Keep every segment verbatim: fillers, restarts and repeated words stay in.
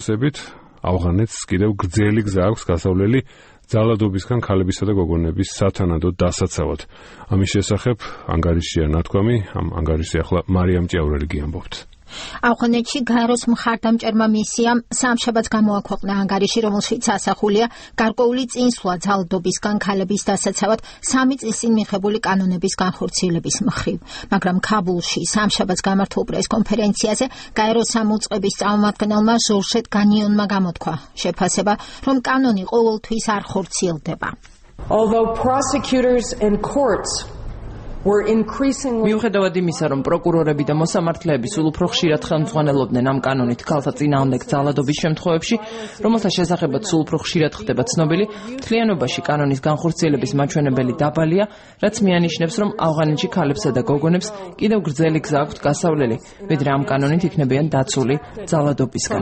განხორციელებით ავღანეთს კიდევ გრძელი გზა აქვს გასავლელი ძალადობისგან ქალებისა და გოგონების სათანადო დასაცავად. ამის შესახებ ანგარიშია ნათქვამი, ამ ანგარიშზე ახლა მარიამ ჭიაურელი გიამბობთ. ავღანეთში გაეროს მხარდამჭერმა მისიამ სამშაბათს გამოაქვეყნა ანგარიში, რომელშიც ასახულია გარკვეული წინსვლა ძალადობისგან ქალების დასაცავად სამი წლის წინ მიღებული კანონების განხორციელების მხრივ. მაგრამ ქაბულში სამშაბათს გამართულ პრესკონფერენციაზე გაეროს სამუწყების წარმომადგენელმა ჟორჟეტ განიონმა გამოთქვა შეფასება, რომ კანონი ყოველთვის არ ხორციელდება. Although prosecutors and courts მიუხედავად იმისა, რომ პროკურორები და მოსამართლეები სულ უფრო ხშირად ხელმძღვანელობდნენ ამ კანონით ქალთა წინააღმდეგ ძალადობის შემთხვევებში, რომელთა შესახებაც სულ უფრო ხშირად ხდება ცნობილი, მთლიანობაში კანონის განხორციელების მაჩვენებელი დაბალია, რაც მიანიშნებს, რომ ავღანეთში ქალებსა და გოგონებს კიდევ გრძელი გზა აქვთ გასავლელი, ვიდრე ამ კანონით იქნებიან დაცული ძალადობისგან.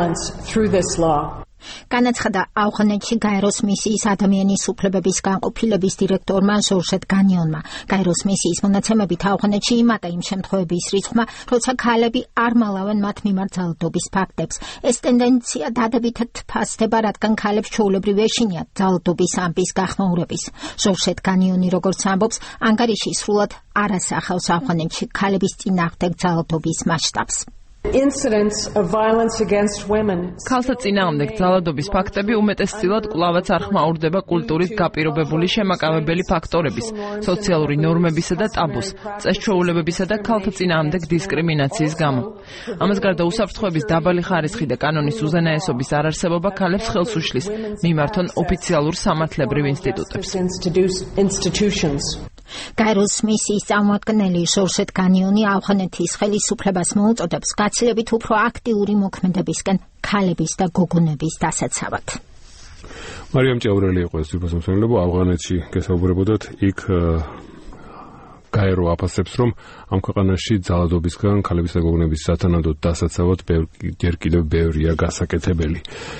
განაცხადა ავღანეთში გაეროს მისიის ადამიანის უფლებების განყოფილების დირექტორმა ჟორჟეტ განიონმა. გაეროს მისიის მონაცემებით ავღანეთში იმატა იმ შემთხვევების რიცხვმა, როცა ქალები არ მალავენ მათ მიმართ ძალადობის ფაქტებს. ეს ტენდენცია დადებითად ფასდება, რადგან ქალებს ჩვეულებრივ ეშინიათ ძალადობის ამბის გახმაურების. ჟორჟეტ განიონი, როგორც ამბობს, ანგარიში სრულად არ ასახავს ავღანეთში ქალების წინააღმდეგ ძალადობის მასშტაბს. Incidents of violence against women. ქალთა წინააღმდეგ ძალადობის ფაქტები უმეტესწილად კვლავაც არ ხმაურდება კულტურით გაპირობებული შემაკავებელი ფაქტორების, სოციალური ნორმებისა და ტაბუს, წესჩვეულებებისა და ქალთა წინააღმდეგ დისკრიმინაციის გამო. ამას გარდა უსაფრთხოების დაბალი ხარისხი და კანონის უზენაესობის არარსებობა ქალებს ხელს უშლის მიმართონ ოფიციალურ სამართლებრივ ინსტიტუტებს. გაეროს მისიის წარმომადგენელი ჟორჟეტ განიონი ავღანეთის ხელისუფლებას მოუწოდებს გაცილებით უფრო აქტიური მოქმედებისკენ ქალების და გოგონების დასაცავად. მარიამ ჭიაურელი იყო ეს თვითმსახურებო ავღანეთში გესაუბრებოდათ, იქ გაერო აფასებს, რომ ამ ქვეყანაში ძალადობისგან ქალების და გოგონების სათანადო დასაცავად ჯერ კიდევ ბევრია გასაკეთებელი.